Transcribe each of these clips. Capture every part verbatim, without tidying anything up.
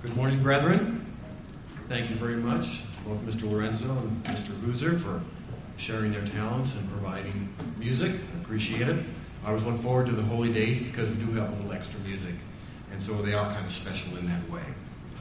Good morning, brethren. Thank you very much, both Mister Lorenzo and Mister Boozer, for sharing their talents and providing music. I appreciate it. I always look forward to the holy days because we do have a little extra music, and so they are kind of special in that way.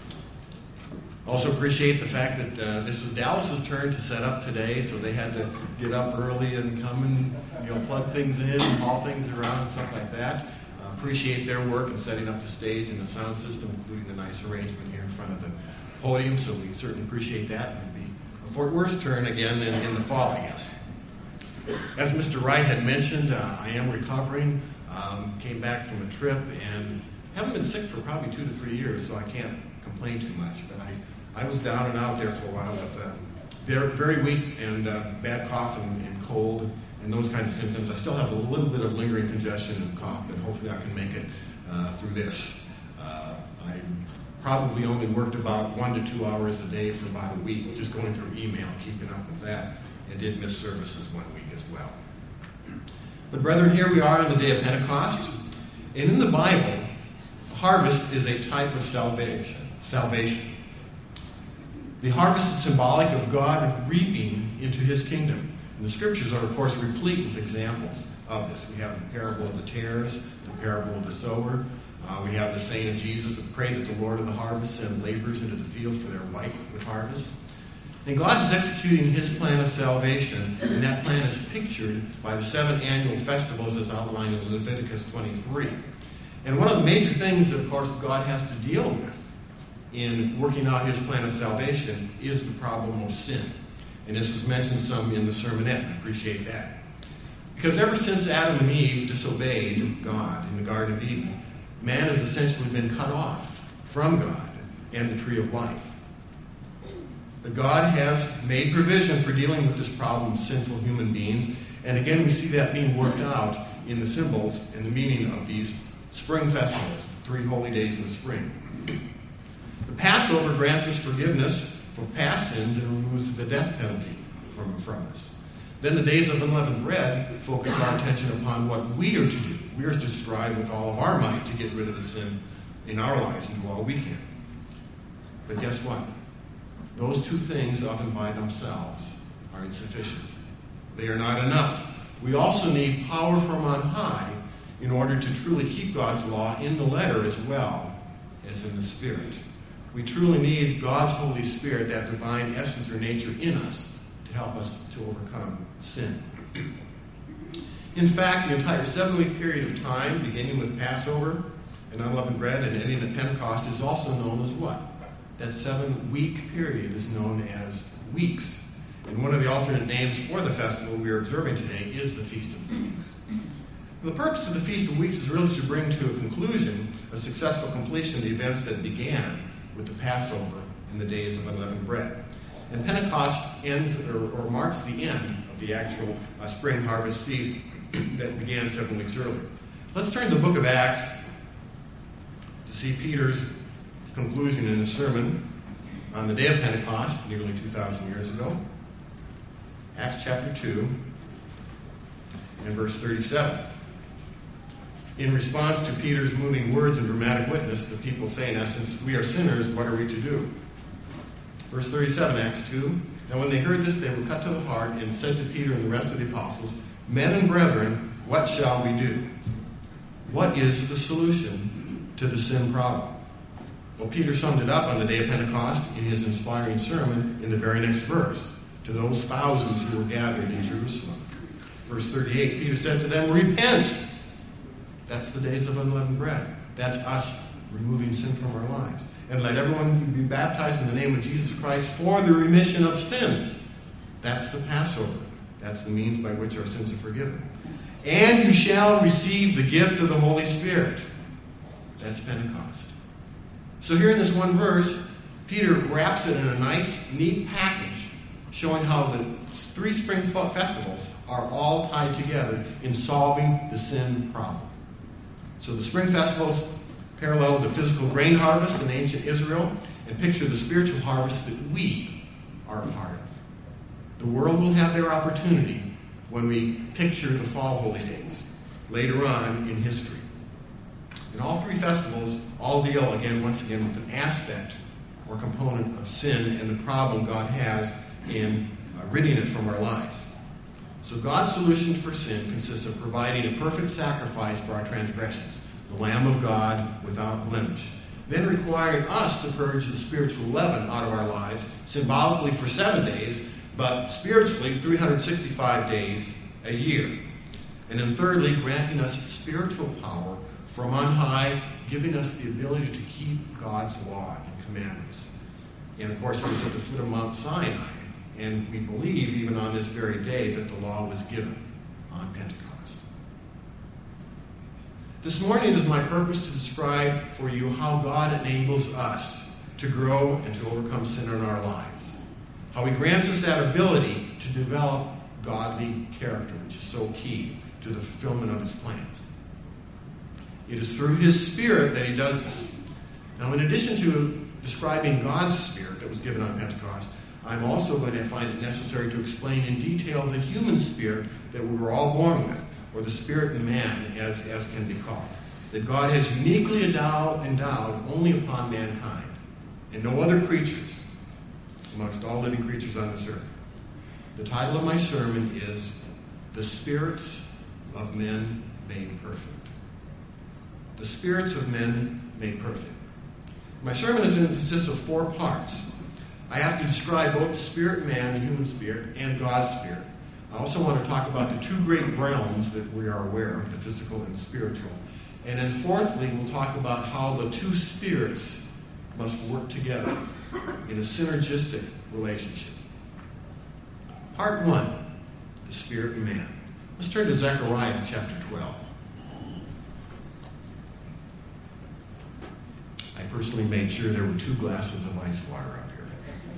Also appreciate the fact that uh, this was Dallas's turn to set up today, so they had to get up early and come and you know plug things in and haul things around and stuff like that. Uh, appreciate their work in setting up the stage and the sound system, including the nice arrangement here in front of the podium, so we certainly appreciate that. It'll be a Fort Worth turn again in, in the fall, I guess. As Mister Wright had mentioned, uh, I am recovering. Um, came back from a trip and haven't been sick for probably two to three years, so I can't complain too much. But I, I was down and out there for a while with uh, very, very weak and uh, bad cough and, and cold and those kinds of symptoms. I still have a little bit of lingering congestion and cough, but hopefully I can make it uh, through this. Uh, I probably only worked about one to two hours a day for about a week, just going through email, keeping up with that, and did miss services one week as well. But brethren, here we are on the day of Pentecost, and in the Bible, harvest is a type of salvation. Salvation. The harvest is symbolic of God reaping into his kingdom. And the scriptures are, of course, replete with examples of this. We have the parable of the tares, the parable of the sower. Uh, we have the saying of Jesus, pray that the Lord of the harvest send laborers into the field for their white with harvest. And God is executing his plan of salvation, and that plan is pictured by the seven annual festivals as outlined in Leviticus twenty-three. And one of the major things that, of course, God has to deal with in working out his plan of salvation is the problem of sin. And this was mentioned some in the sermonette, and I appreciate that. Because ever since Adam and Eve disobeyed God in the Garden of Eden, man has essentially been cut off from God and the tree of life. But God has made provision for dealing with this problem of sinful human beings. And again, we see that being worked out in the symbols and the meaning of these spring festivals, three holy days in the spring. The Passover grants us forgiveness for past sins and removes the death penalty from, from us. Then the days of unleavened bread focus our attention upon what we are to do. We are to strive with all of our might to get rid of the sin in our lives and do all we can. But guess what? Those two things of and by themselves are insufficient. They are not enough. We also need power from on high in order to truly keep God's law in the letter as well as in the spirit. We truly need God's Holy Spirit, that divine essence or nature in us, to help us to overcome sin. In fact, the entire seven-week period of time, beginning with Passover and unleavened bread and ending at Pentecost, is also known as what? That seven-week period is known as weeks. And one of the alternate names for the festival we are observing today is the Feast of Weeks. The purpose of the Feast of Weeks is really to bring to a conclusion a successful completion of the events that began with the Passover and the days of unleavened bread. And Pentecost ends or, or marks the end of the actual uh, spring harvest season that began seven weeks earlier. Let's turn to the book of Acts to see Peter's conclusion in his sermon on the day of Pentecost, nearly two thousand years ago. Acts chapter two and verse thirty-seven. In response to Peter's moving words and dramatic witness, the people say, in essence, we are sinners, what are we to do? Verse thirty-seven, Acts two. Now when they heard this, they were cut to the heart and said to Peter and the rest of the apostles, men and brethren, what shall we do? What is the solution to the sin problem? Well, Peter summed it up on the day of Pentecost in his inspiring sermon in the very next verse, to those thousands who were gathered in Jerusalem. Verse thirty-eight, Peter said to them, repent. That's the days of unleavened bread. That's us removing sin from our lives. And let everyone be baptized in the name of Jesus Christ for the remission of sins. That's the Passover. That's the means by which our sins are forgiven. And you shall receive the gift of the Holy Spirit. That's Pentecost. So here in this one verse, Peter wraps it in a nice, neat package, showing how the three spring festivals are all tied together in solving the sin problem. So the spring festivals parallel the physical grain harvest in ancient Israel and picture the spiritual harvest that we are a part of. The world will have their opportunity when we picture the fall holy days later on in history. And all three festivals all deal, again, once again, with an aspect or component of sin and the problem God has in uh, ridding it from our lives. So God's solution for sin consists of providing a perfect sacrifice for our transgressions, the Lamb of God without blemish, then requiring us to purge the spiritual leaven out of our lives, symbolically for seven days, but spiritually three hundred sixty-five days a year. And then thirdly, granting us spiritual power from on high, giving us the ability to keep God's law and commandments. And of course, it was at the foot of Mount Sinai, and we believe even on this very day that the law was given on Pentecost. This morning it is my purpose to describe for you how God enables us to grow and to overcome sin in our lives. How he grants us that ability to develop godly character, which is so key to the fulfillment of his plans. It is through his Spirit that he does this. Now, in addition to describing God's Spirit that was given on Pentecost, I'm also going to find it necessary to explain in detail the human spirit that we were all born with, or the spirit in man, as, as can be called. That God has uniquely endowed, endowed only upon mankind, and no other creatures amongst all living creatures on this earth. The title of my sermon is The Spirits of Men Made Perfect. The Spirits of Men Made Perfect. My sermon is in consists of four parts. I have to describe both the spirit man, the human spirit, and God's spirit. I also want to talk about the two great realms that we are aware of, the physical and the spiritual. And then fourthly, we'll talk about how the two spirits must work together in a synergistic relationship. Part one, the spirit in man. Let's turn to Zechariah chapter twelve. I personally made sure there were two glasses of ice water up here.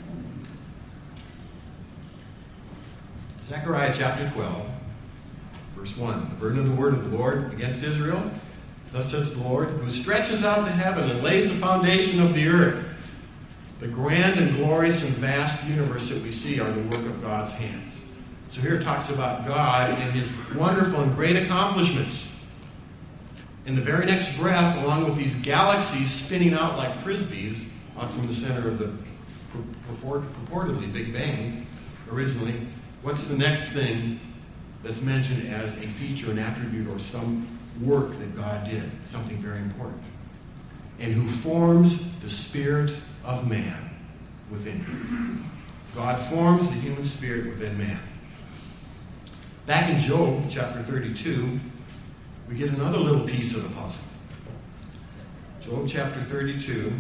Zechariah chapter twelve, verse one. The burden of the word of the Lord against Israel. Thus says the Lord, who stretches out the heaven and lays the foundation of the earth. The grand and glorious and vast universe that we see are the work of God's hands. So here it talks about God and his wonderful and great accomplishments. In the very next breath, along with these galaxies spinning out like frisbees out from the center of the purport, purportedly Big Bang originally, what's the next thing that's mentioned as a feature, an attribute, or some work that God did? Something very important. And who forms the spirit of man within you. God forms the human spirit within man. Back in Job chapter thirty-two, we get another little piece of the puzzle. Job chapter thirty-two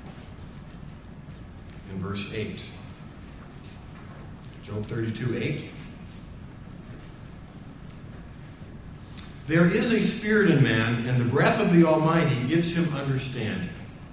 and verse eight. Job thirty-two, eight. There is a spirit in man, and the breath of the Almighty gives him understanding.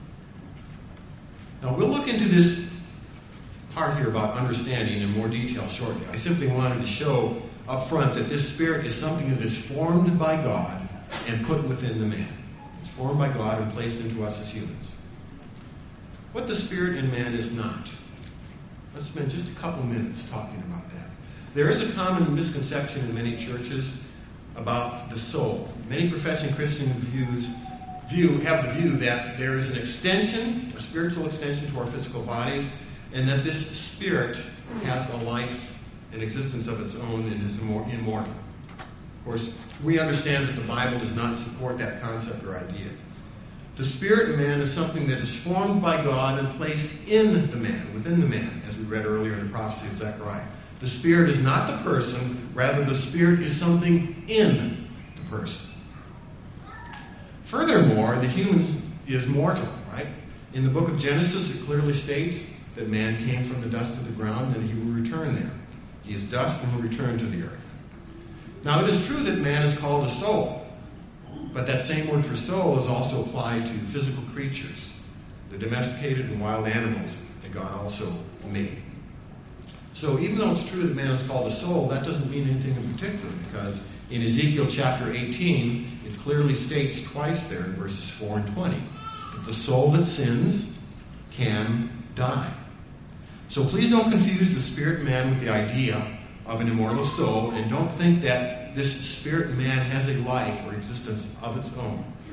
Now, we'll look into this part here about understanding in more detail shortly. I simply wanted to show up front that this spirit is something that is formed by God and put within the man. It's formed by God and placed into us as humans. What the spirit in man is not. Let's spend just a couple minutes talking about that. There is a common misconception in many churches about the soul. Many professing Christian views view have the view that there is an extension, a spiritual extension to our physical bodies, and that this spirit has a life, an existence of its own, and is immortal. Of course, we understand that the Bible does not support that concept or idea. The spirit in man is something that is formed by God and placed in the man, within the man, as we read earlier in the prophecy of Zechariah. The spirit is not the person, rather the spirit is something in the person. Furthermore, the human is mortal, right? In the book of Genesis, it clearly states that man came from the dust of the ground and he will return there. He is dust and will return to the earth. Now, it is true that man is called a soul, but that same word for soul is also applied to physical creatures, the domesticated and wild animals that God also made. So even though it's true that man is called a soul, that doesn't mean anything in particular, because in Ezekiel chapter eighteen, it clearly states twice there in verses four and twenty that the soul that sins can die. So please don't confuse the spirit man with the idea of an immortal soul, and don't think that this spirit man has a life or existence of its own.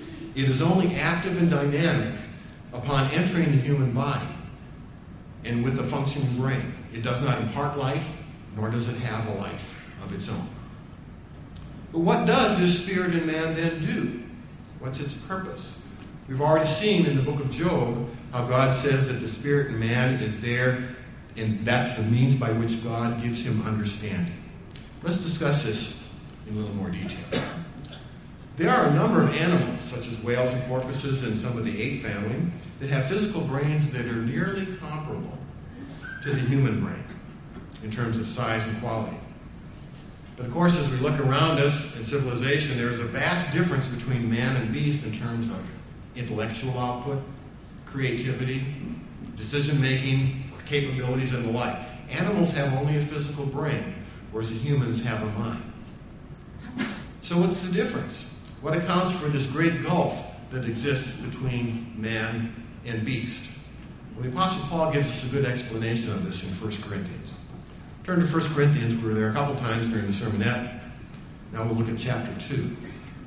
It is only active and dynamic upon entering the human body and with a functioning brain. It does not impart life, nor does it have a life of its own. But what does this spirit in man then do? What's its purpose? We've already seen in the book of Job how God says that the spirit in man is there, and that's the means by which God gives him understanding. Let's discuss this in a little more detail. There are a number of animals, such as whales and porpoises and some of the ape family, that have physical brains that are nearly comparable to the human brain in terms of size and quality. But of course, as we look around us in civilization, there is a vast difference between man and beast in terms of intellectual output, creativity, decision-making capabilities, and the like. Animals have only a physical brain, whereas humans have a mind. So what's the difference? What accounts for this great gulf that exists between man and beast? Well, the Apostle Paul gives us a good explanation of this in First Corinthians. Turn to First Corinthians. We were there a couple times during the sermonette. Now we'll look at chapter two.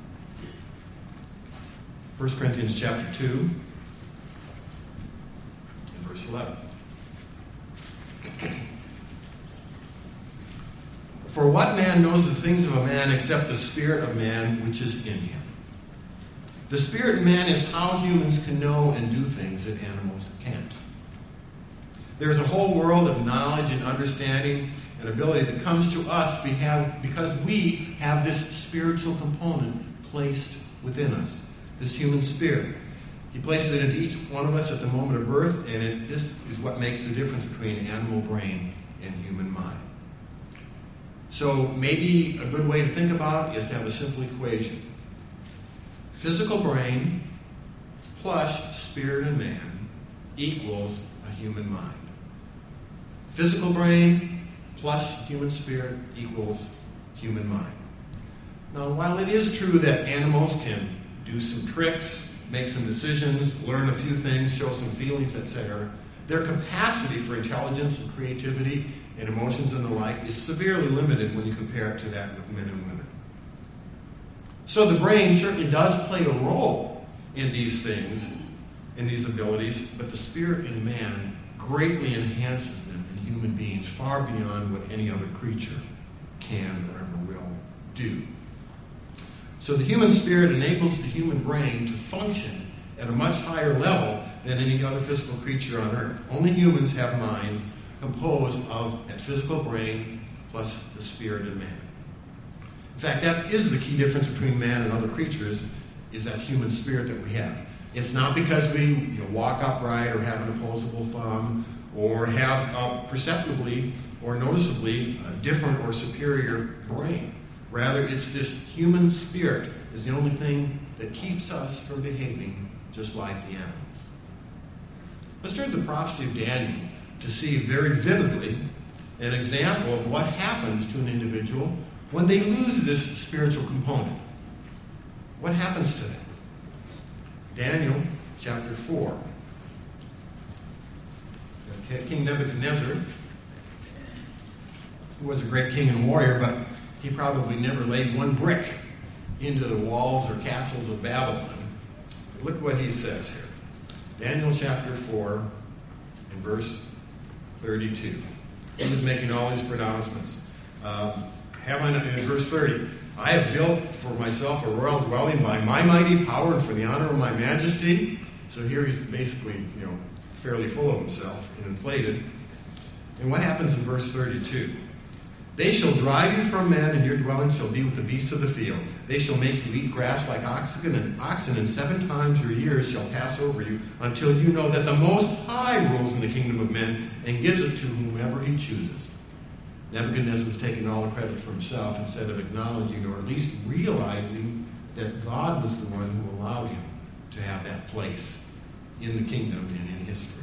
First Corinthians chapter two and verse eleven. For what man knows the things of a man except the spirit of man which is in him? The spirit in man is how humans can know and do things that animals can't. There's a whole world of knowledge and understanding and ability that comes to us because we have this spiritual component placed within us, this human spirit. He places it into each one of us at the moment of birth, and it, this is what makes the difference between animal brain and human mind. So maybe a good way to think about it is to have a simple equation. Physical brain plus spirit in man equals a human mind. Physical brain plus human spirit equals human mind. Now, while it is true that animals can do some tricks, make some decisions, learn a few things, show some feelings, et cetera, their capacity for intelligence and creativity and emotions and the like is severely limited when you compare it to that with men and women. So the brain certainly does play a role in these things, in these abilities, but the spirit in man greatly enhances them in human beings far beyond what any other creature can or ever will do. So the human spirit enables the human brain to function at a much higher level than any other physical creature on earth. Only humans have mind composed of that physical brain plus the spirit in man. In fact, that is the key difference between man and other creatures, is that human spirit that we have. It's not because we you know, walk upright or have an opposable thumb or have a perceptibly or noticeably a different or superior brain. Rather, it's this human spirit is the only thing that keeps us from behaving just like the animals. Let's turn to the prophecy of Daniel to see very vividly an example of what happens to an individual when they lose this spiritual component. What happens to them? Daniel chapter four. King Nebuchadnezzar, who was a great king and warrior, but he probably never laid one brick into the walls or castles of Babylon. But look what he says here. Daniel chapter four and verse thirty-two. He was making all these pronouncements. Um, have I not, in verse thirty, I have built for myself a royal dwelling by my mighty power and for the honor of my majesty. So here he's basically, you know, fairly full of himself and inflated. And what happens in verse thirty-two? They shall drive you from men, and your dwelling shall be with the beasts of the field. They shall make you eat grass like oxen, and oxen, and seven times your years shall pass over you, until you know that the Most High rules in the kingdom of men, and gives it to whomever he chooses. Nebuchadnezzar was taking all the credit for himself instead of acknowledging or at least realizing that God was the one who allowed him to have that place in the kingdom and in history.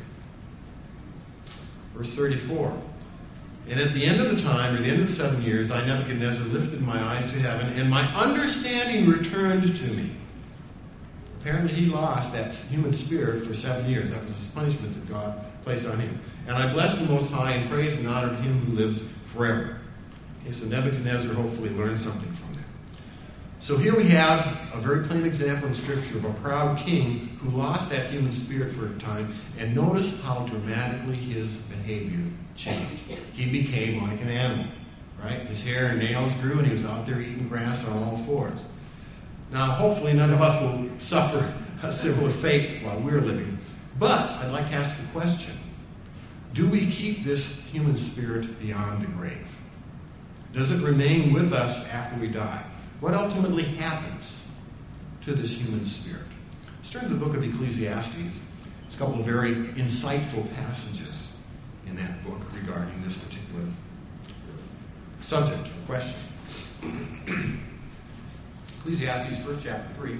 Verse thirty-four. And at the end of the time, or the end of the seven years, I, Nebuchadnezzar, lifted my eyes to heaven, and my understanding returned to me. Apparently he lost that human spirit for seven years. That was his punishment that God placed on him. And I blessed the Most High and praised and honored him who lives forever. Okay, so Nebuchadnezzar hopefully learned something from that. So here we have a very plain example in Scripture of a proud king who lost that human spirit for a time, and notice how dramatically his behavior changed. He became like an animal, right? His hair and nails grew, and he was out there eating grass on all fours. Now, hopefully none of us will suffer a similar fate while we're living, but I'd like to ask the question, do we keep this human spirit beyond the grave? Does it remain with us after we die? What ultimately happens to this human spirit? Let's turn to the book of Ecclesiastes. There's a couple of very insightful passages in that book regarding this particular subject or question. Ecclesiastes, first chapter three,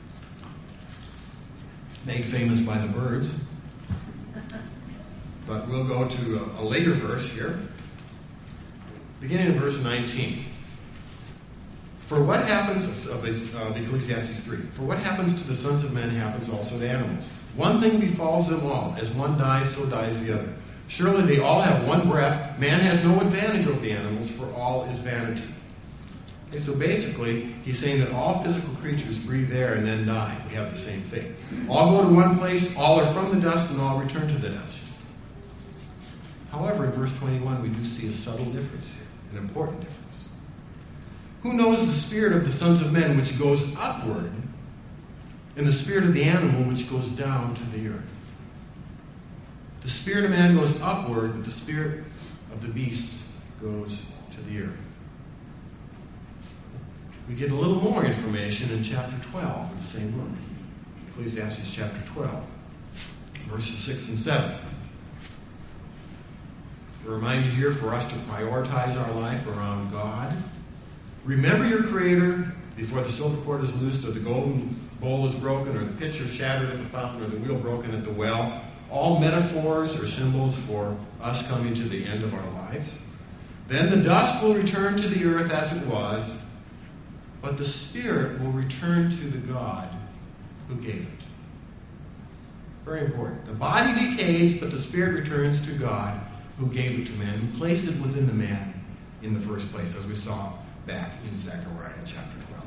made famous by the birds. But we'll go to a, a later verse here, beginning in verse nineteen. For what happens, of, of Ecclesiastes three, for what happens to the sons of men happens also to animals. One thing befalls them all. As one dies, so dies the other. Surely they all have one breath. Man has no advantage over the animals, for all is vanity. Okay, so basically, he's saying that all physical creatures breathe air and then die. We have the same fate. All go to one place, all are from the dust, and all return to the dust. However, in verse twenty-one, we do see a subtle difference here, an important difference. Who knows the spirit of the sons of men which goes upward, and the spirit of the animal which goes down to the earth? The spirit of man goes upward, but the spirit of the beast goes to the earth. We get a little more information in chapter twelve of the same book. Ecclesiastes chapter twelve, verses six and seven. A reminder here for us to prioritize our life around God. Remember your Creator before the silver cord is loosed, or the golden bowl is broken, or the pitcher shattered at the fountain, or the wheel broken at the well. All metaphors or symbols for us coming to the end of our lives. Then the dust will return to the earth as it was, but the spirit will return to the God who gave it. Very important. The body decays, but the spirit returns to God who gave it to man, who placed it within the man in the first place, as we saw back in Zechariah chapter twelve.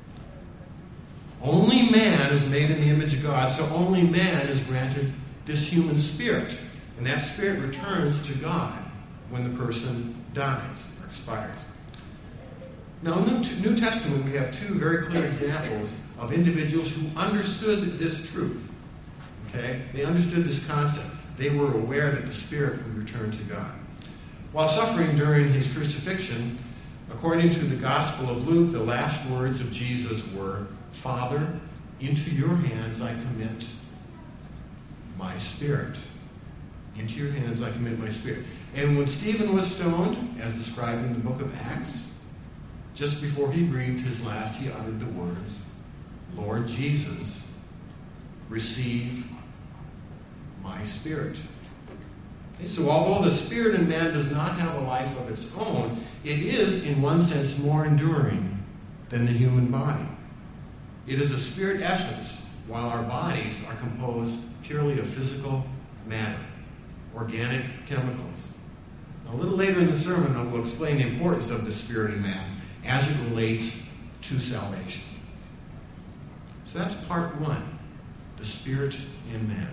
Only man is made in the image of God, so only man is granted this human spirit. And that spirit returns to God when the person dies or expires. Now, in the New Testament, we have two very clear examples of individuals who understood this truth. Okay? They understood this concept. They were aware that the spirit would return to God. While suffering during his crucifixion, according to the Gospel of Luke, the last words of Jesus were, Father, into your hands I commit my spirit. Into your hands I commit my spirit. And when Stephen was stoned, as described in the book of Acts, just before he breathed his last, he uttered the words, Lord Jesus, receive my spirit. Okay, so although the spirit in man does not have a life of its own, it is, in one sense, more enduring than the human body. It is a spirit essence, while our bodies are composed purely of physical matter, organic chemicals. Now, a little later in the sermon, I will explain the importance of the spirit in man as it relates to salvation. So that's part one, the spirit in man.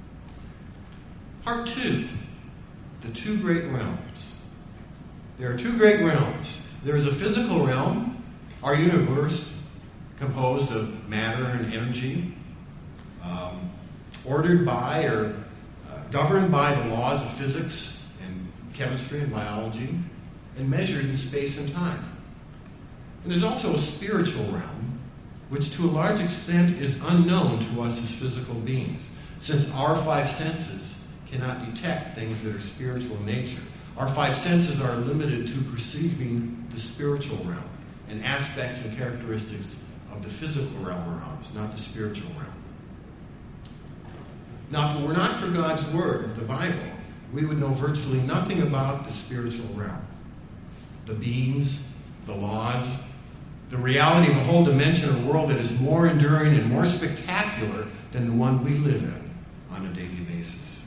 Part two, the two great realms. There are two great realms. There is a physical realm, our universe, composed of matter and energy, um, ordered by or uh, governed by the laws of physics and chemistry and biology, and measured in space and time. And there's also a spiritual realm, which to a large extent is unknown to us as physical beings, since our five senses cannot detect things that are spiritual in nature. Our five senses are limited to perceiving the spiritual realm and aspects and characteristics of the physical realm around us, not the spiritual realm. Now, if it were not for God's Word, the Bible, we would know virtually nothing about the spiritual realm. The beings, the laws, the reality of a whole dimension or world that is more enduring and more spectacular than the one we live in on a daily basis.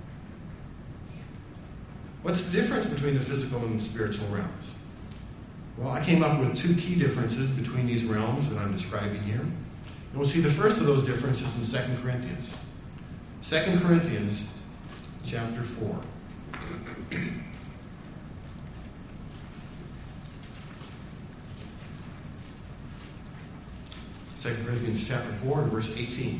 What's the difference between the physical and the spiritual realms? Well, I came up with two key differences between these realms that I'm describing here. And we'll see the first of those differences in Second Corinthians. Second Corinthians chapter four. Second Corinthians chapter four and verse eighteen.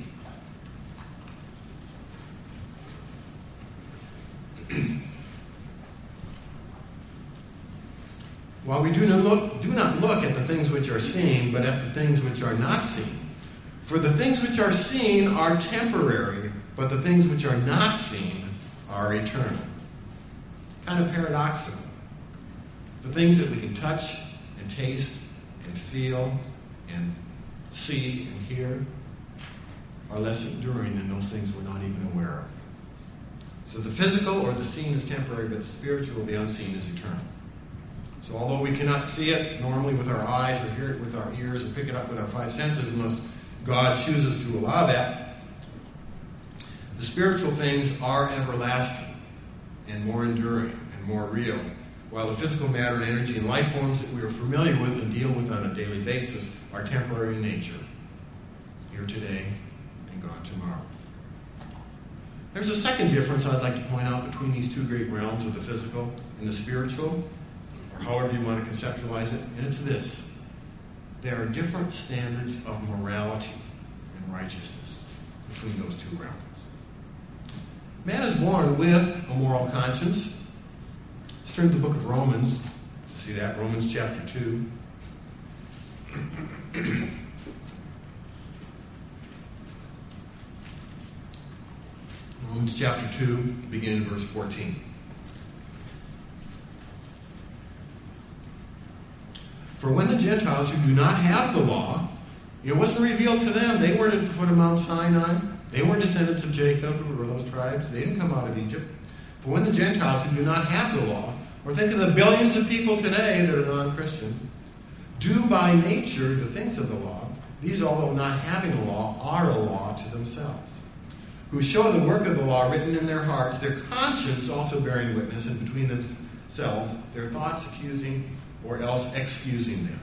While we do not look, do not look at the things which are seen, but at the things which are not seen. For the things which are seen are temporary, but the things which are not seen are eternal. Kind of paradoxical. The things that we can touch and taste and feel and see and hear are less enduring than those things we're not even aware of. So the physical or the seen is temporary, but the spiritual, the unseen, is eternal. So although we cannot see it normally with our eyes or hear it with our ears or pick it up with our five senses unless God chooses to allow that, the spiritual things are everlasting and more enduring and more real, while the physical matter and energy and life forms that we are familiar with and deal with on a daily basis are temporary in nature, here today and gone tomorrow. There's a second difference I'd like to point out between these two great realms of the physical and the spiritual, or however you want to conceptualize it, and it's this. There are different standards of morality and righteousness between those two realms. Man is born with a moral conscience. Let's turn to the book of Romans. See that? Romans chapter two. Romans chapter two, beginning in verse fourteen. For when the Gentiles who do not have the law, it wasn't revealed to them. They weren't at the foot of Mount Sinai. They weren't descendants of Jacob, who were those tribes. They didn't come out of Egypt. For when the Gentiles who do not have the law, or think of the billions of people today that are non-Christian, do by nature the things of the law, these, although not having a law, are a law to themselves, who show the work of the law written in their hearts, their conscience also bearing witness, and between themselves their thoughts accusing or else excusing them.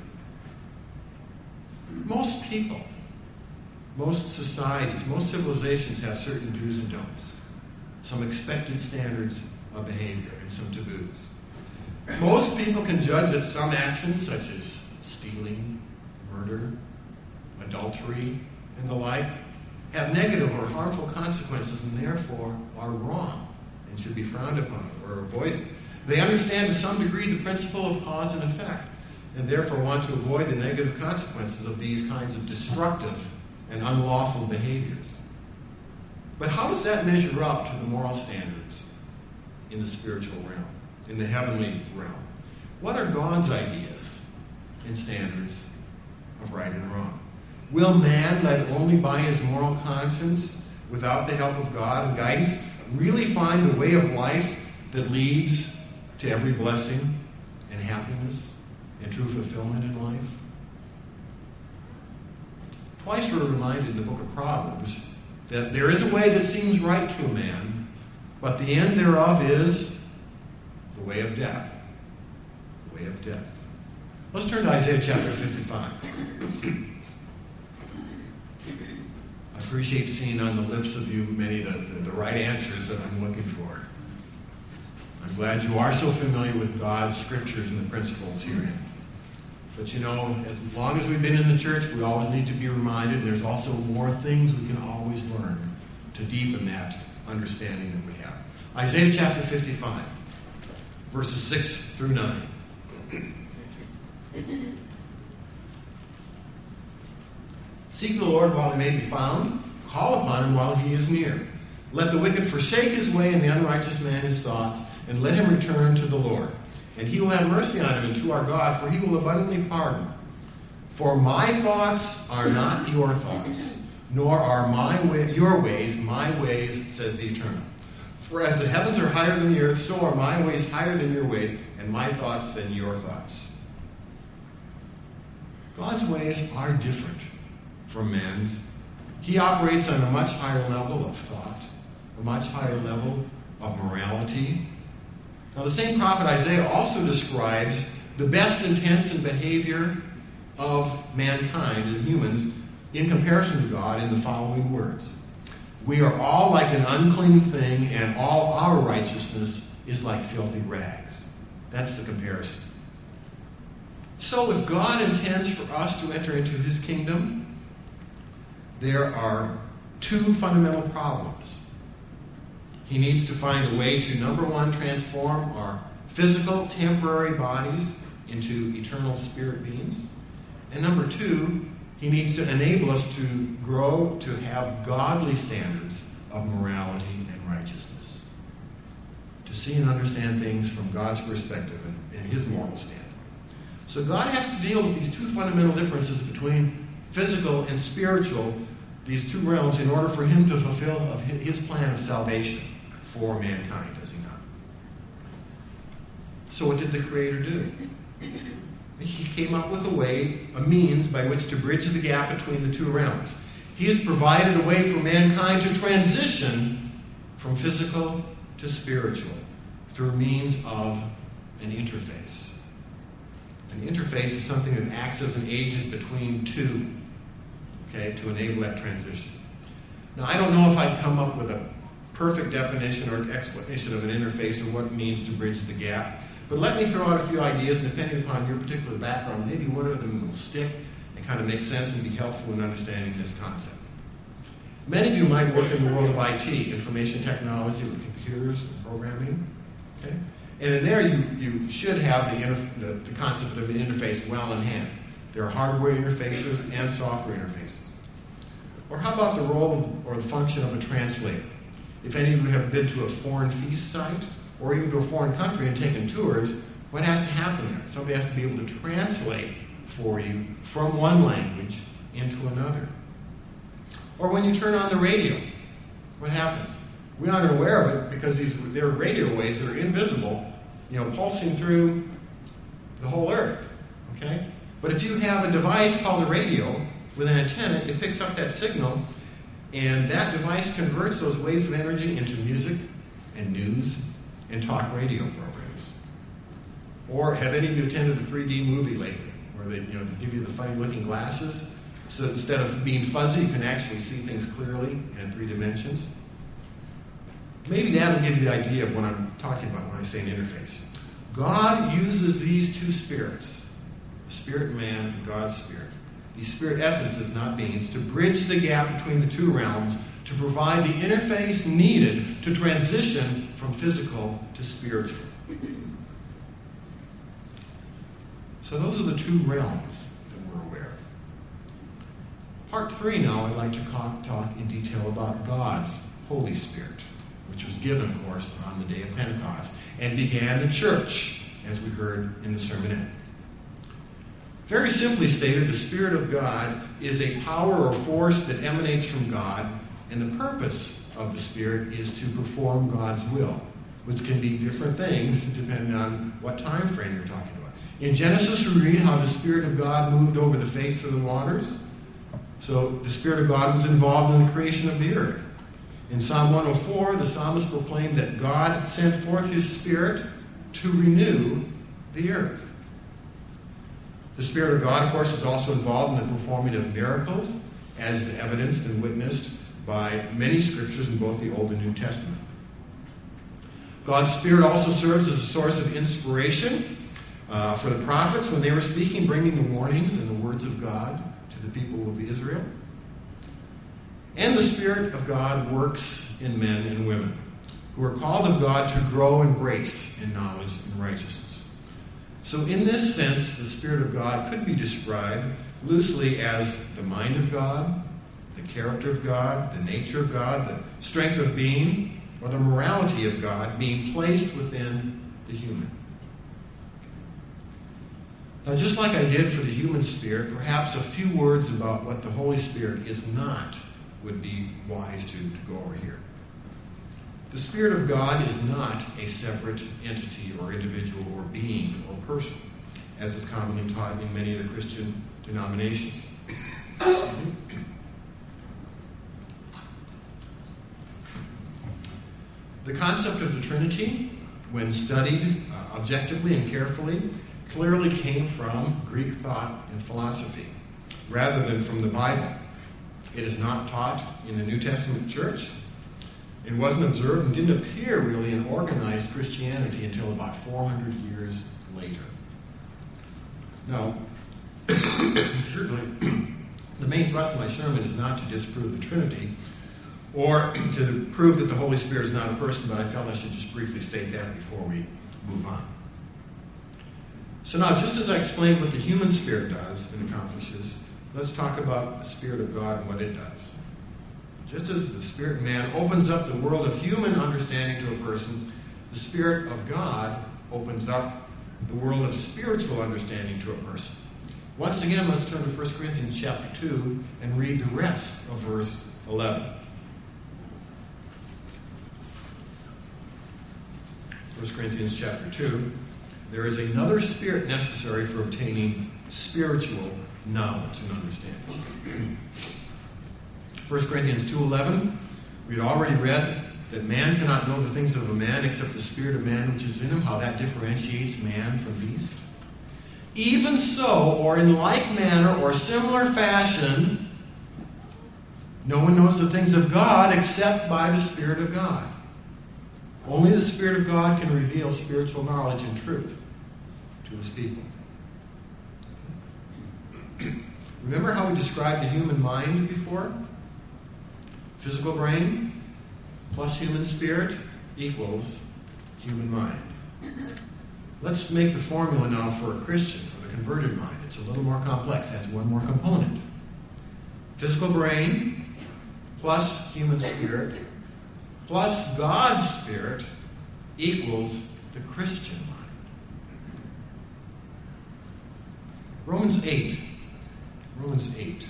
Most people, most societies, most civilizations have certain do's and don'ts, some expected standards of behavior and some taboos. Most people can judge that some actions, such as stealing, murder, adultery, and the like, have negative or harmful consequences and therefore are wrong and should be frowned upon or avoided. They understand to some degree the principle of cause and effect and therefore want to avoid the negative consequences of these kinds of destructive and unlawful behaviors. But how does that measure up to the moral standards in the spiritual realm, in the heavenly realm? What are God's ideas and standards of right and wrong? Will man, led only by his moral conscience, without the help of God and guidance, really find the way of life that leads to every blessing and happiness and true fulfillment in life? Twice we're reminded in the book of Proverbs that there is a way that seems right to a man, but the end thereof is the way of death. The way of death. Let's turn to Isaiah chapter fifty-five. I appreciate seeing on the lips of you many of the, the, the right answers that I'm looking for. I'm glad you are so familiar with God's scriptures and the principles herein. But you know, as long as we've been in the church, we always need to be reminded there's also more things we can always learn to deepen that understanding that we have. Isaiah chapter fifty-five, verses six through nine. Seek the Lord while he may be found. Call upon him while he is near. Let the wicked forsake his way and the unrighteous man his thoughts, and let him return to the Lord. And he will have mercy on him and to our God, for he will abundantly pardon. For my thoughts are not your thoughts, nor are my way, your ways my ways, says the Eternal. For as the heavens are higher than the earth, so are my ways higher than your ways, and my thoughts than your thoughts. God's ways are different from man's. He operates on a much higher level of thought, a much higher level of morality. Now, the same prophet Isaiah also describes the best intents and behavior of mankind and humans in comparison to God in the following words. We are all like an unclean thing, and all our righteousness is like filthy rags. That's the comparison. So if God intends for us to enter into his kingdom, there are two fundamental problems. He needs to find a way to, number one, transform our physical, temporary bodies into eternal spirit beings. And number two, he needs to enable us to grow to have godly standards of morality and righteousness. To see and understand things from God's perspective and, and his moral standard. So God has to deal with these two fundamental differences between physical and spiritual, these two realms, in order for him to fulfill of his plan of salvation for mankind, does he not? So what did the Creator do? He came up with a way, a means by which to bridge the gap between the two realms. He has provided a way for mankind to transition from physical to spiritual through means of an interface. An interface is something that acts as an agent between two, okay, to enable that transition. Now, I don't know if I'd come up with a perfect definition or explanation of an interface or what it means to bridge the gap. But let me throw out a few ideas, and depending upon your particular background, maybe one of them will stick and kind of make sense and be helpful in understanding this concept. Many of you might work in the world of I T, information technology with computers and programming. Okay? And in there, you, you should have the, interf- the, the concept of an interface well in hand. There are hardware interfaces and software interfaces. Or how about the role of, or the function of a translator? If any of you have been to a foreign feast site, or even to a foreign country and taken tours, what has to happen there? Somebody has to be able to translate for you from one language into another. Or when you turn on the radio, what happens? We aren't aware of it because these there are radio waves that are invisible, you know, pulsing through the whole earth. Okay? But if you have a device called a radio with an antenna, it picks up that signal, and that device converts those waves of energy into music and news and talk radio programs. Or have any of you attended a three D movie lately, where they, you know, they give you the funny-looking glasses, so that instead of being fuzzy, you can actually see things clearly in three dimensions? Maybe that'll give you the idea of what I'm talking about when I say an interface. God uses these two spirits, the spirit of man and God's spirit, these spirit essences, not beings, to bridge the gap between the two realms, to provide the interface needed to transition from physical to spiritual. So those are the two realms that we're aware of. Part three now, I'd like to talk in detail about God's Holy Spirit, which was given, of course, on the day of Pentecost, and began the church, as we heard in the sermonette. Very simply stated, the Spirit of God is a power or force that emanates from God, and the purpose of the Spirit is to perform God's will, which can be different things depending on what time frame you're talking about. In Genesis, we read how the Spirit of God moved over the face of the waters. So the Spirit of God was involved in the creation of the earth. In Psalm one oh four, the psalmist proclaimed that God sent forth his Spirit to renew the earth. The Spirit of God, of course, is also involved in the performing of miracles, as evidenced and witnessed by many scriptures in both the Old and New Testament. God's Spirit also serves as a source of inspiration uh, for the prophets when they were speaking, bringing the warnings and the words of God to the people of Israel. And the Spirit of God works in men and women who are called of God to grow in grace, in knowledge, and righteousness. So in this sense, the Spirit of God could be described loosely as the mind of God, the character of God, the nature of God, the strength of being, or the morality of God being placed within the human. Now, just like I did for the human spirit, perhaps a few words about what the Holy Spirit is not would be wise to, to go over here. The Spirit of God is not a separate entity or individual or being or person, as is commonly taught in many of the Christian denominations. The concept of the Trinity, when studied uh, objectively and carefully, clearly came from Greek thought and philosophy, rather than from the Bible. It is not taught in the New Testament church. It wasn't observed and didn't appear really in organized Christianity until about four hundred years later. Now, certainly, the main thrust of my sermon is not to disprove the Trinity or to prove that the Holy Spirit is not a person, but I felt I should just briefly state that before we move on. So now, just as I explained what the human spirit does and accomplishes, let's talk about the Spirit of God and what it does. Just as the Spirit of man opens up the world of human understanding to a person, the Spirit of God opens up the world of spiritual understanding to a person. Once again, let's turn to First Corinthians chapter two and read the rest of verse eleven. First Corinthians chapter two. There is another spirit necessary for obtaining spiritual knowledge and understanding. First Corinthians two eleven, we had already read that man cannot know the things of a man except the spirit of man which is in him, how that differentiates man from beast. Even so, or in like manner or similar fashion, no one knows the things of God except by the Spirit of God. Only the Spirit of God can reveal spiritual knowledge and truth to his people. Remember how we described the human mind before? Physical brain plus human spirit equals human mind. Let's make the formula now for a Christian, or the converted mind. It's a little more complex, it has one more component. Physical brain plus human spirit plus God's Spirit equals the Christian mind. Romans eight. Romans eight.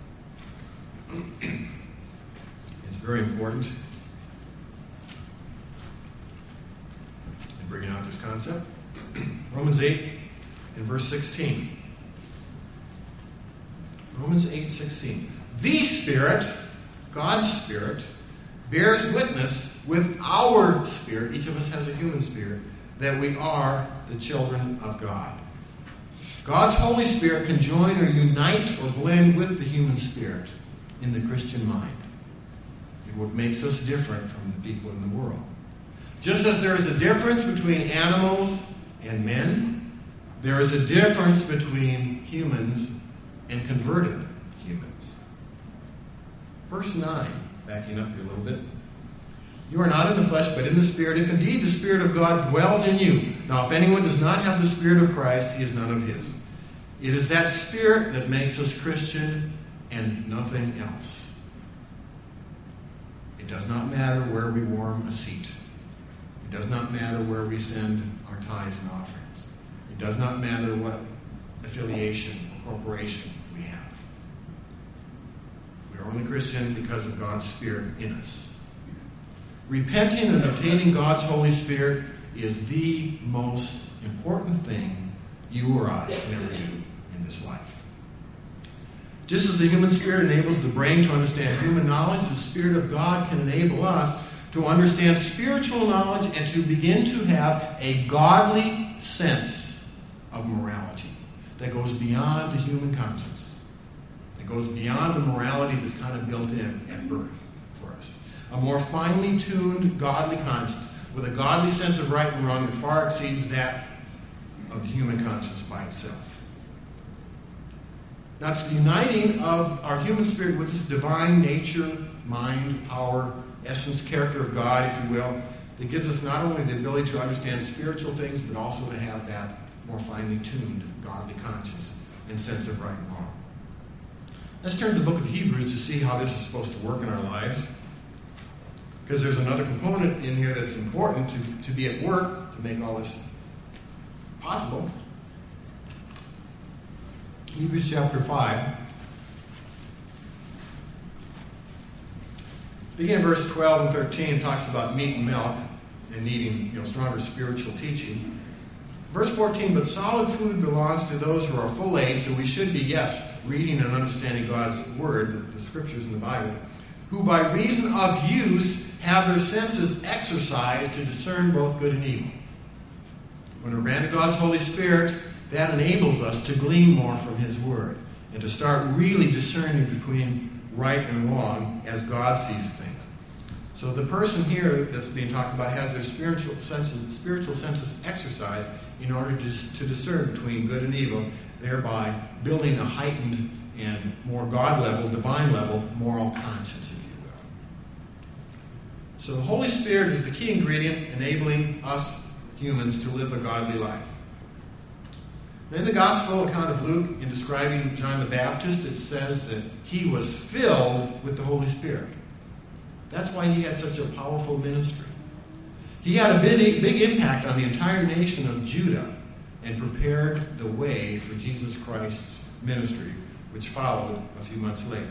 It's very important in bringing out this concept. Romans eight and verse sixteen. Romans eight sixteen. The Spirit, God's Spirit, bears witness with our spirit, each of us has a human spirit, that we are the children of God. God's Holy Spirit can join or unite or blend with the human spirit in the Christian mind. It's what makes us different from the people in the world. Just as there is a difference between animals and men, there is a difference between humans and converted humans. Verse nine, backing up here a little bit. You are not in the flesh, but in the Spirit, if indeed the Spirit of God dwells in you. Now, if anyone does not have the Spirit of Christ, he is none of his. It is that Spirit that makes us Christian and nothing else. It does not matter where we warm a seat. It does not matter where we send our tithes and offerings. It does not matter what affiliation or corporation we have. We are only Christian because of God's Spirit in us. Repenting and obtaining God's Holy Spirit is the most important thing you or I can ever do in this life. Just as the human spirit enables the brain to understand human knowledge, the Spirit of God can enable us to understand spiritual knowledge and to begin to have a godly sense of morality that goes beyond the human conscience. It goes beyond the morality that's kind of built in at birth for us. A more finely tuned, godly conscience with a godly sense of right and wrong that far exceeds that of the human conscience by itself. Now, it's the uniting of our human spirit with this divine nature, mind, power, essence, character of God, if you will, that gives us not only the ability to understand spiritual things, but also to have that more finely tuned, godly conscience and sense of right and wrong. Let's turn to the book of Hebrews to see how this is supposed to work in our lives. Because there's another component in here that's important to, to be at work to make all this possible. Hebrews chapter five. Beginning of verse twelve and thirteen talks about meat and milk and needing, you know, stronger spiritual teaching. Verse fourteen, but solid food belongs to those who are full age, so we should be, yes, reading and understanding God's word, the, the scriptures in the Bible, who by reason of use have their senses exercised to discern both good and evil. When we're granted God's Holy Spirit, that enables us to glean more from His Word and to start really discerning between right and wrong as God sees things. So the person here that's being talked about has their spiritual senses, spiritual senses exercised in order to, to discern between good and evil, thereby building a heightened and more God-level, divine-level moral conscience, if you will. So the Holy Spirit is the key ingredient enabling us humans to live a godly life. In the Gospel account of Luke, in describing John the Baptist, it says that he was filled with the Holy Spirit. That's why he had such a powerful ministry. He had a big, big impact on the entire nation of Judah and prepared the way for Jesus Christ's ministry, which followed a few months later.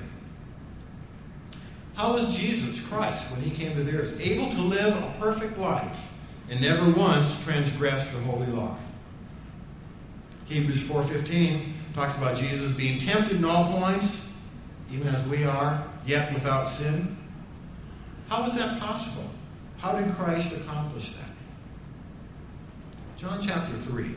How was Jesus Christ, when he came to the earth, able to live a perfect life and never once transgress the holy law? Hebrews four fifteen talks about Jesus being tempted in all points, even as we are, yet without sin. How is that possible? How did Christ accomplish that? John chapter three.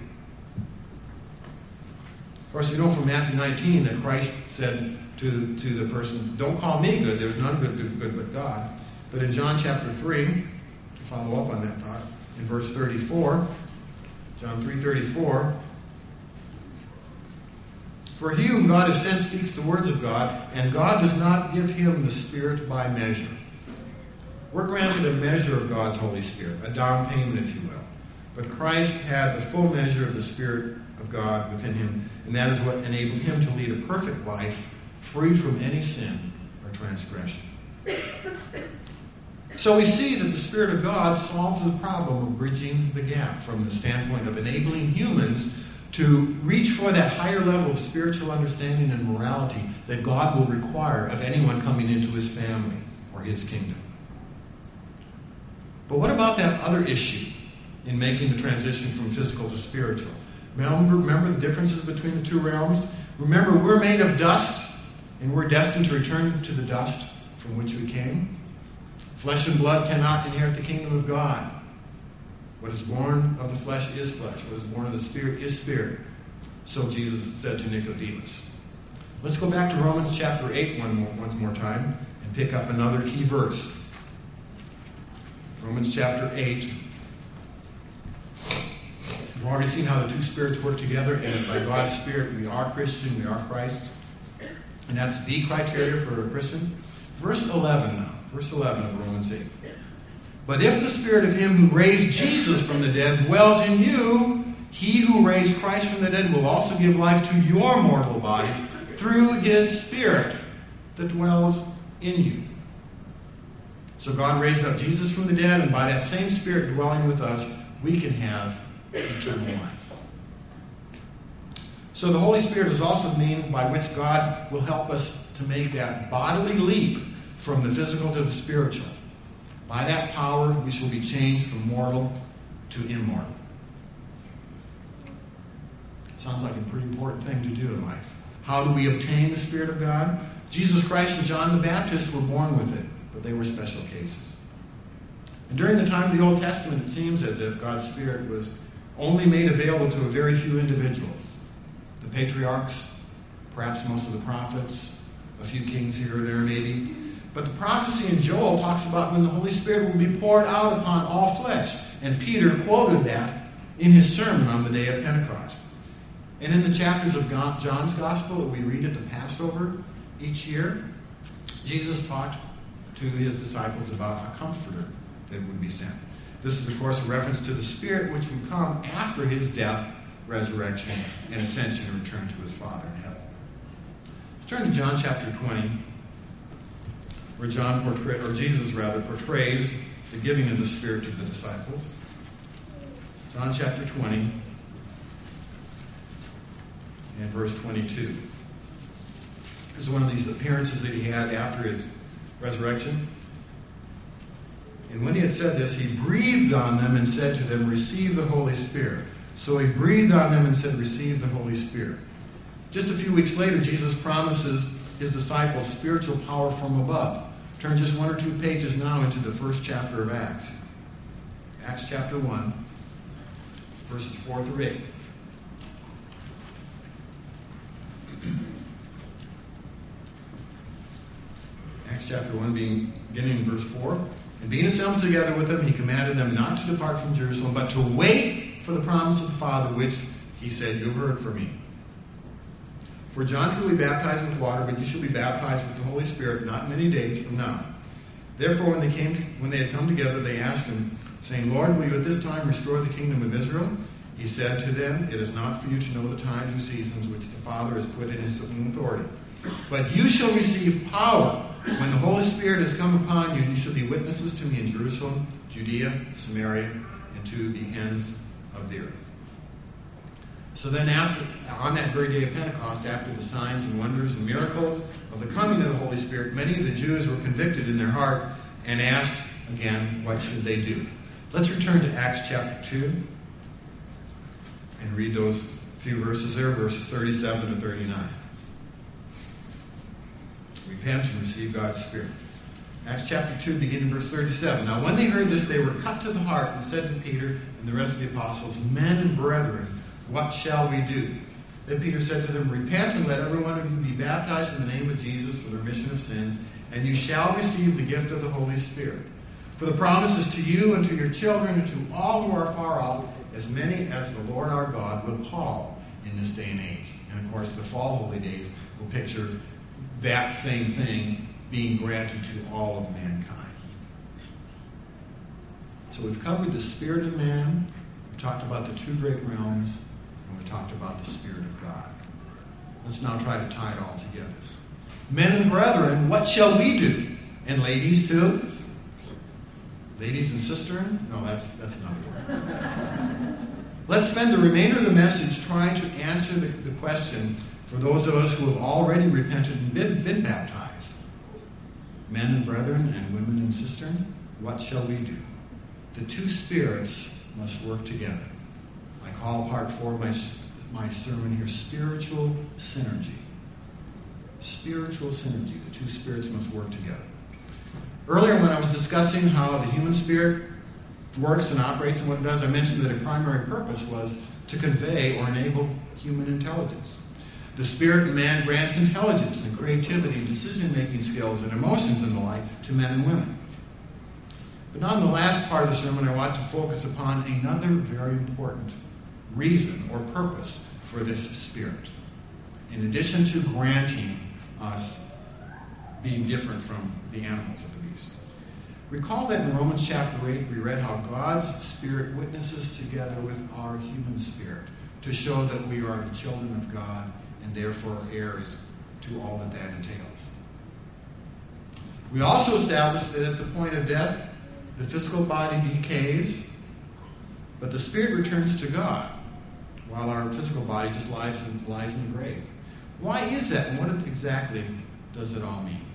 Of course, you know from Matthew nineteen that Christ said to, to the person, don't call me good, there's none good, good, good but God. But in John chapter three, to follow up on that thought, in verse thirty-four, John three thirty-four, for he whom God has sent speaks the words of God, and God does not give him the Spirit by measure. We're granted a measure of God's Holy Spirit, a down payment, if you will. But Christ had the full measure of the Spirit of God within him, and that is what enabled him to lead a perfect life, free from any sin or transgression. So we see that the Spirit of God solves the problem of bridging the gap from the standpoint of enabling humans to reach for that higher level of spiritual understanding and morality that God will require of anyone coming into his family or his kingdom. But what about that other issue in making the transition from physical to spiritual? Remember, remember the differences between the two realms? Remember, we're made of dust, and we're destined to return to the dust from which we came. Flesh and blood cannot inherit the kingdom of God. What is born of the flesh is flesh. What is born of the Spirit is spirit. So Jesus said to Nicodemus. Let's go back to Romans chapter eight one more, once more time and pick up another key verse. Romans chapter eight. We've already seen how the two spirits work together, and by God's Spirit we are Christian, we are Christ. And that's the criteria for a Christian. Verse eleven now. Verse eleven of Romans eight. But if the Spirit of him who raised Jesus from the dead dwells in you, he who raised Christ from the dead will also give life to your mortal bodies through his Spirit that dwells in you. So God raised up Jesus from the dead, and by that same Spirit dwelling with us, we can have eternal life. So the Holy Spirit is also the means by which God will help us to make that bodily leap from the physical to the spiritual. By that power, we shall be changed from mortal to immortal. Sounds like a pretty important thing to do in life. How do we obtain the Spirit of God? Jesus Christ and John the Baptist were born with it, but they were special cases. And during the time of the Old Testament, it seems as if God's Spirit was only made available to a very few individuals. The patriarchs, perhaps most of the prophets, a few kings here or there maybe. But the prophecy in Joel talks about when the Holy Spirit will be poured out upon all flesh. And Peter quoted that in his sermon on the day of Pentecost. And in the chapters of John's Gospel that we read at the Passover each year, Jesus talked to his disciples about a comforter that would be sent. This is, of course, a reference to the Spirit which would come after his death, resurrection, and ascension and return to his Father in heaven. Let's turn to John chapter twenty. Where John portray, or Jesus rather, portrays the giving of the Spirit to the disciples. John chapter twenty and verse twenty-two. This is one of these appearances that he had after his resurrection. And when he had said this, he breathed on them and said to them, receive the Holy Spirit. So he breathed on them and said, receive the Holy Spirit. Just a few weeks later, Jesus promises his disciples spiritual power from above. Turn just one or two pages now into the first chapter of Acts. Acts chapter one, verses four through eight. Acts chapter one, being, beginning in verse four. And being assembled together with them, he commanded them not to depart from Jerusalem, but to wait for the promise of the Father, which he said, you have heard from me. For John truly baptized with water, but you shall be baptized with the Holy Spirit not many days from now. Therefore, when they came to, when they had come together, they asked him, saying, Lord, will you at this time restore the kingdom of Israel? He said to them, it is not for you to know the times or seasons which the Father has put in his own authority. But you shall receive power when the Holy Spirit has come upon you, and you shall be witnesses to me in Jerusalem, Judea, Samaria, and to the ends of the earth. So then after, on that very day of Pentecost, after the signs and wonders and miracles of the coming of the Holy Spirit, many of the Jews were convicted in their heart and asked again, what should they do? Let's return to Acts chapter two and read those few verses there, verses thirty-seven to thirty-nine. Repent and receive God's Spirit. Acts chapter two, beginning verse thirty-seven. Now when they heard this, they were cut to the heart and said to Peter and the rest of the apostles, men and brethren, what shall we do? Then Peter said to them, repent and let every one of you be baptized in the name of Jesus for the remission of sins, and you shall receive the gift of the Holy Spirit. For the promise is to you and to your children and to all who are far off, as many as the Lord our God will call in this day and age. And of course, the fall holy days will picture that same thing being granted to all of mankind. So we've covered the spirit of man, we've talked about the two great realms, and we've talked about the Spirit of God. Let's now try to tie it all together. Men and brethren, what shall we do? And ladies too? Ladies and cistern? No, that's that's another word. Let's spend the remainder of the message trying to answer the, the question for those of us who have already repented and been, been baptized. Men and brethren and women and cistern, what shall we do? The two spirits must work together. I call part four of my, my sermon here, spiritual synergy. Spiritual synergy. The two spirits must work together. Earlier when I was discussing how the human spirit works and operates and what it does, I mentioned that a primary purpose was to convey or enable human intelligence. The spirit in man grants intelligence and creativity and decision-making skills and emotions and the like to men and women. But now in the last part of the sermon, I want to focus upon another very important reason or purpose for this spirit. In addition to granting us being different from the animals of the beast. Recall that in Romans chapter eight, we read how God's Spirit witnesses together with our human spirit to show that we are the children of God and therefore heirs to all that that entails. We also established that at the point of death, the physical body decays, but the spirit returns to God, while our physical body just lies in, lies in the grave. Why is that, and what exactly does it all mean?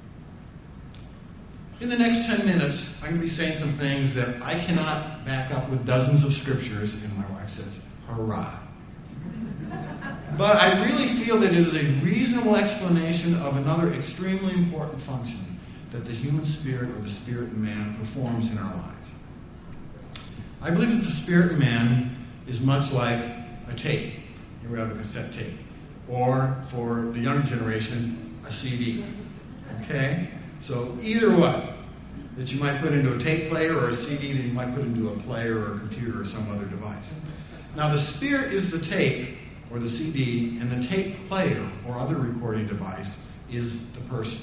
In the next ten minutes, I'm going to be saying some things that I cannot back up with dozens of scriptures, and my wife says, hurrah. But I really feel that it is a reasonable explanation of another extremely important function that the human spirit or the spirit in man performs in our lives. I believe that the spirit in man is much like a tape. Here we have a cassette tape. Or, for the younger generation, a C D. Okay? So either one that you might put into a tape player or a C D that you might put into a player or a computer or some other device. Now the spirit is the tape or the C D, and the tape player or other recording device is the person.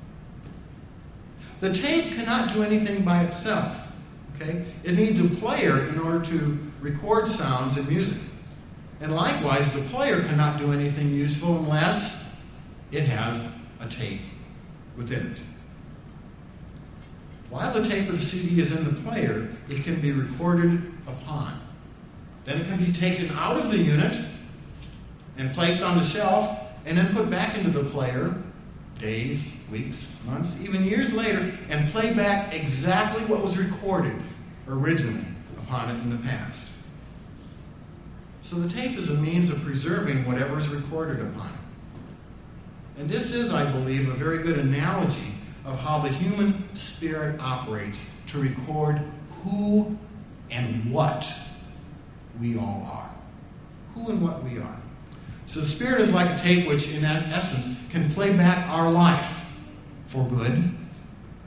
The tape cannot do anything by itself. Okay? It needs a player in order to record sounds and music. And likewise, the player cannot do anything useful unless it has a tape within it. While the tape or the C D is in the player, it can be recorded upon. Then it can be taken out of the unit and placed on the shelf and then put back into the player days, weeks, months, even years later, and play back exactly what was recorded originally upon it in the past. So the tape is a means of preserving whatever is recorded upon it. And this is, I believe, a very good analogy of how the human spirit operates to record who and what we all are. Who and what we are. So the spirit is like a tape which, in essence, can play back our life for good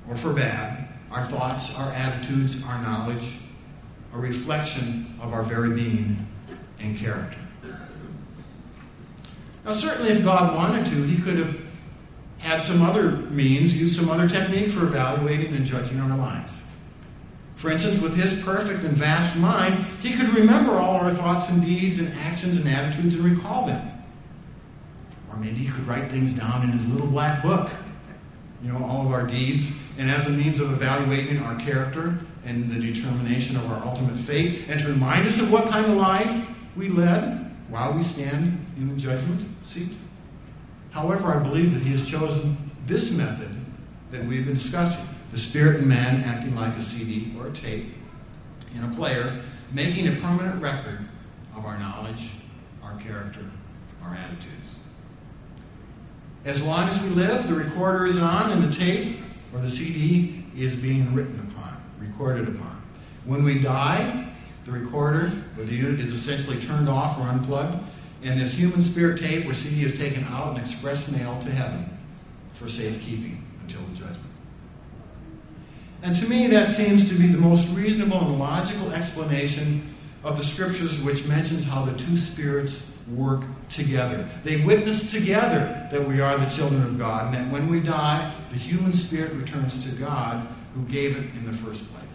or for bad, our thoughts, our attitudes, our knowledge, a reflection of our very being and character. Now, certainly if God wanted to, he could have had some other means, used some other technique for evaluating and judging our lives. For instance, with his perfect and vast mind, he could remember all our thoughts and deeds and actions and attitudes and recall them. Or maybe he could write things down in his little black book, you know, all of our deeds, and as a means of evaluating our character and the determination of our ultimate fate, and to remind us of what kind of life we led while we stand in the judgment seat. However, I believe that he has chosen this method that we've been discussing, the spirit in man acting like a C D or a tape in a player, making a permanent record of our knowledge, our character, our attitudes. As long as we live, the recorder is on and the tape or the C D is being written upon, recorded upon. When we die, the recorder or the unit is essentially turned off or unplugged, and this human spirit tape or C D is taken out and express mail to heaven for safekeeping until the judgment. And to me, that seems to be the most reasonable and logical explanation of the scriptures, which mentions how the two spirits work together. They witness together that we are the children of God, and that when we die, the human spirit returns to God who gave it in the first place.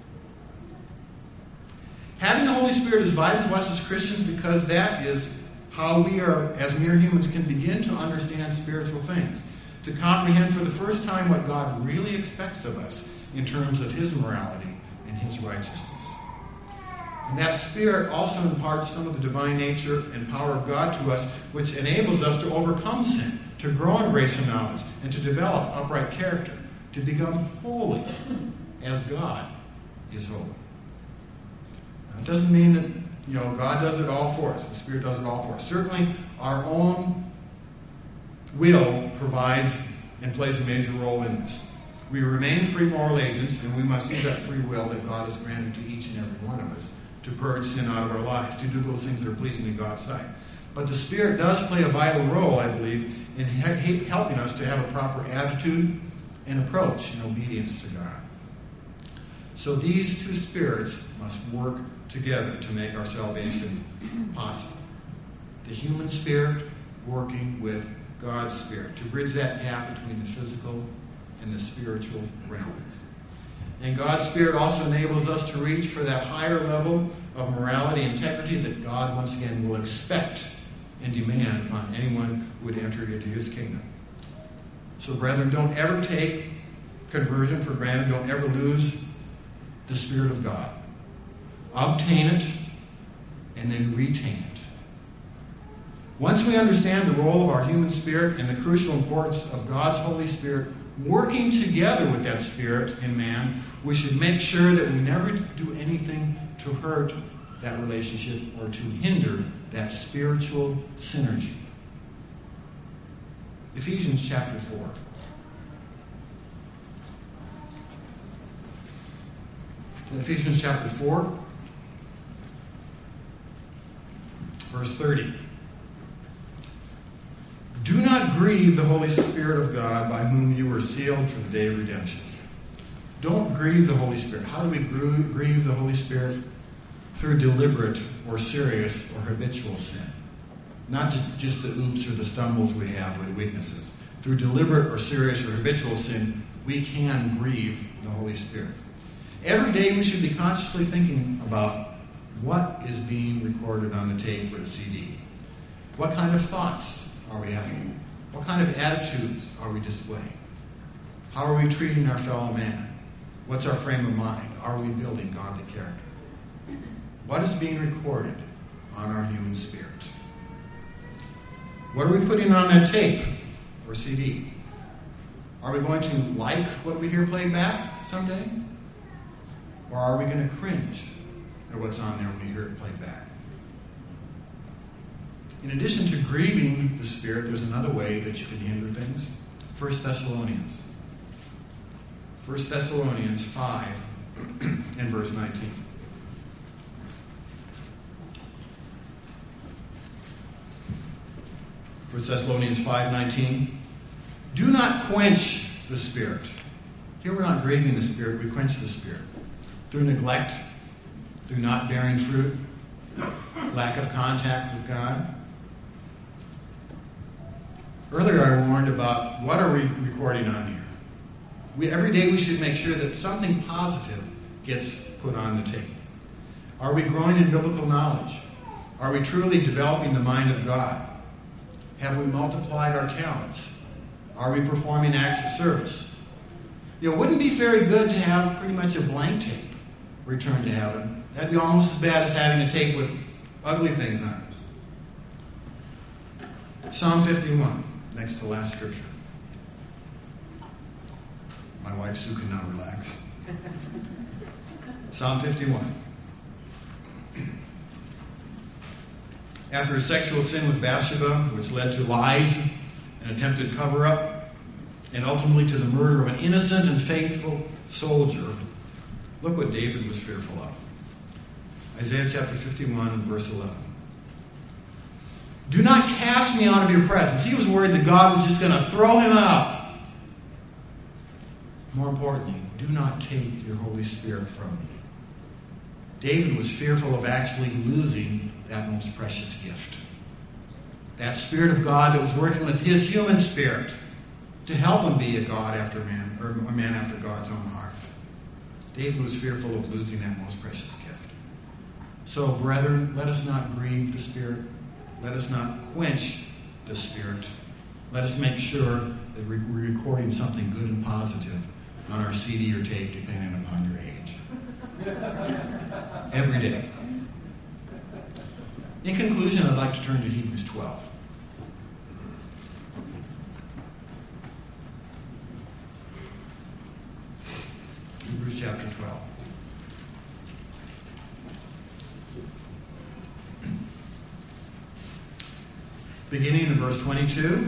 Having the Holy Spirit is vital to us as Christians because that is how we are, as mere humans, can begin to understand spiritual things, to comprehend for the first time what God really expects of us in terms of his morality and his righteousness. And that Spirit also imparts some of the divine nature and power of God to us, which enables us to overcome sin, to grow in grace and knowledge, and to develop upright character, to become holy as God is holy. Now, it doesn't mean that, you know, God does it all for us. The Spirit does it all for us. Certainly, our own will provides and plays a major role in this. We remain free moral agents, and we must use that free will that God has granted to each and every one of us to purge sin out of our lives, to do those things that are pleasing in God's sight. But the Spirit does play a vital role, I believe, in he- helping us to have a proper attitude and approach in obedience to God. So these two spirits must work together to make our salvation possible. The human spirit working with God's Spirit to bridge that gap between the physical and the spiritual realms. And God's Spirit also enables us to reach for that higher level of morality and integrity that God, once again, will expect and demand upon anyone who would enter into his kingdom. So, brethren, don't ever take conversion for granted. Don't ever lose the Spirit of God. Obtain it and then retain it. Once we understand the role of our human spirit and the crucial importance of God's Holy Spirit working together with that spirit in man, we should make sure that we never do anything to hurt that relationship or to hinder that spiritual synergy. Ephesians chapter four. In Ephesians chapter four, verse thirty. Do not grieve the Holy Spirit of God, by whom you were sealed for the day of redemption. Don't grieve the Holy Spirit. How do we grieve the Holy Spirit? Through deliberate or serious or habitual sin. Not just the oops or the stumbles we have or the weaknesses. Through deliberate or serious or habitual sin, we can grieve the Holy Spirit. Every day we should be consciously thinking about what is being recorded on the tape or the C D. What kind of thoughts are we having? What kind of attitudes are we displaying? How are we treating our fellow man? What's our frame of mind? Are we building godly character? What is being recorded on our human spirit? What are we putting on that tape or C D? Are we going to like what we hear played back someday? Or are we going to cringe at what's on there when we hear it played back? In addition to grieving the Spirit, there's another way that you can hinder things. First Thessalonians. First Thessalonians five and verse nineteen. First Thessalonians five nineteen. Do not quench the Spirit. Here we're not grieving the Spirit, we quench the Spirit. Through neglect, through not bearing fruit, lack of contact with God. Earlier I warned about what are we recording on here. We, every day we should make sure that something positive gets put on the tape. Are we growing in biblical knowledge? Are we truly developing the mind of God? Have we multiplied our talents? Are we performing acts of service? You know, wouldn't it be very good to have pretty much a blank tape returned to heaven? That'd be almost as bad as having a tape with ugly things on it. Psalm fifty-one, next to last scripture. My wife Sue could not relax. Psalm fifty-one. After a sexual sin with Bathsheba, which led to lies and attempted cover-up, and ultimately to the murder of an innocent and faithful soldier, look what David was fearful of. Isaiah chapter fifty-one and verse eleven. Do not cast me out of your presence. He was worried that God was just going to throw him out. More importantly, do not take your Holy Spirit from me. David was fearful of actually losing that most precious gift. That Spirit of God that was working with his human spirit to help him be a God after man, or a man after God's own heart. David was fearful of losing that most precious gift. So, brethren, let us not grieve the Spirit. Let us not quench the Spirit. Let us make sure that we're recording something good and positive on our C D or tape, depending upon your age. Every day. In conclusion, I'd like to turn to Hebrews twelve. Hebrews chapter twelve. Beginning in verse twenty-two.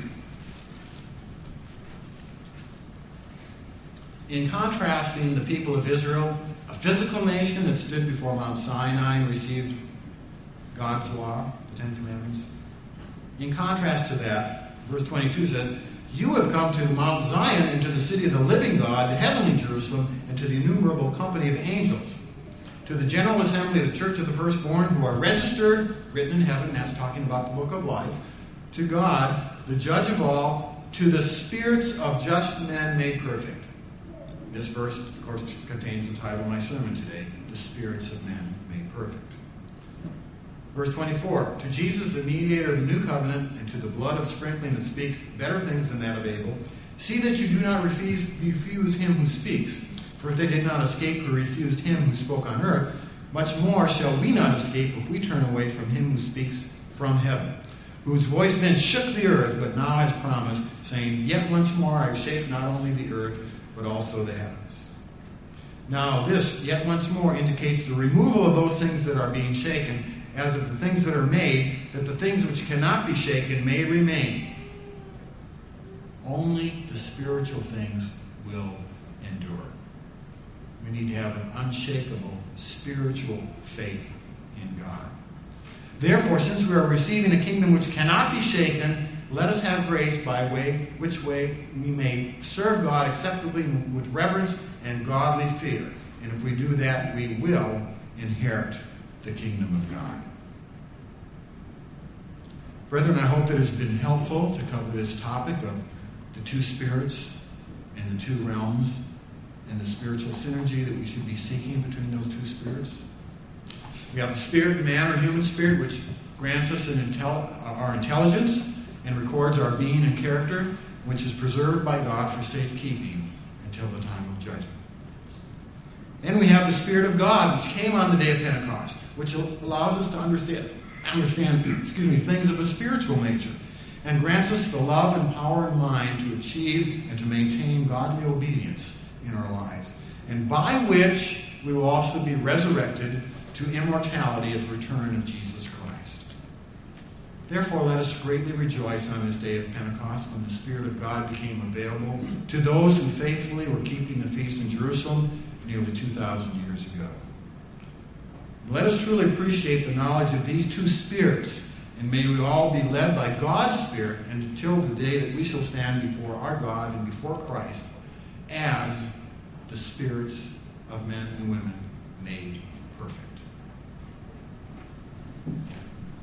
In contrasting the people of Israel, a physical nation that stood before Mount Sinai and received God's law, the Ten Commandments. In contrast to that, verse twenty-two says, you have come to Mount Zion and to the city of the living God, the heavenly Jerusalem, and to the innumerable company of angels, to the general assembly of the church of the firstborn who are registered, written in heaven, that's talking about the book of life, to God, the judge of all, to the spirits of just men made perfect. This verse, of course, contains the title of my sermon today, The Spirits of Men Made Perfect. Verse twenty-four, to Jesus, the mediator of the new covenant, and to the blood of sprinkling that speaks better things than that of Abel, see that you do not refuse, refuse him who speaks. For if they did not escape who refused him who spoke on earth, much more shall we not escape if we turn away from him who speaks from heaven, whose voice then shook the earth, but now has promised, saying, yet once more I shake not only the earth, but also the heavens. Now this, yet once more, indicates the removal of those things that are being shaken, as of the things that are made, that the things which cannot be shaken may remain. Only the spiritual things will endure. We need to have an unshakable spiritual faith in God. Therefore, since we are receiving a kingdom which cannot be shaken, let us have grace by way which way we may serve God acceptably with reverence and godly fear. And if we do that, we will inherit the kingdom of God. Brethren, I hope that it's been helpful to cover this topic of the two spirits and the two realms and the spiritual synergy that we should be seeking between those two spirits. We have the spirit, man or human spirit, which grants us an intel- our intelligence and records our being and character, which is preserved by God for safekeeping until the time of judgment. Then we have the Spirit of God, which came on the day of Pentecost, which allows us to understand, understand excuse me, things of a spiritual nature, and grants us the love and power and mind to achieve and to maintain godly obedience in our lives, and by which we will also be resurrected to immortality at the return of Jesus Christ. Therefore, let us greatly rejoice on this day of Pentecost, when the Spirit of God became available to those who faithfully were keeping the feast in Jerusalem nearly two thousand years ago. Let us truly appreciate the knowledge of these two spirits, and may we all be led by God's Spirit until the day that we shall stand before our God and before Christ as the spirits of men and women.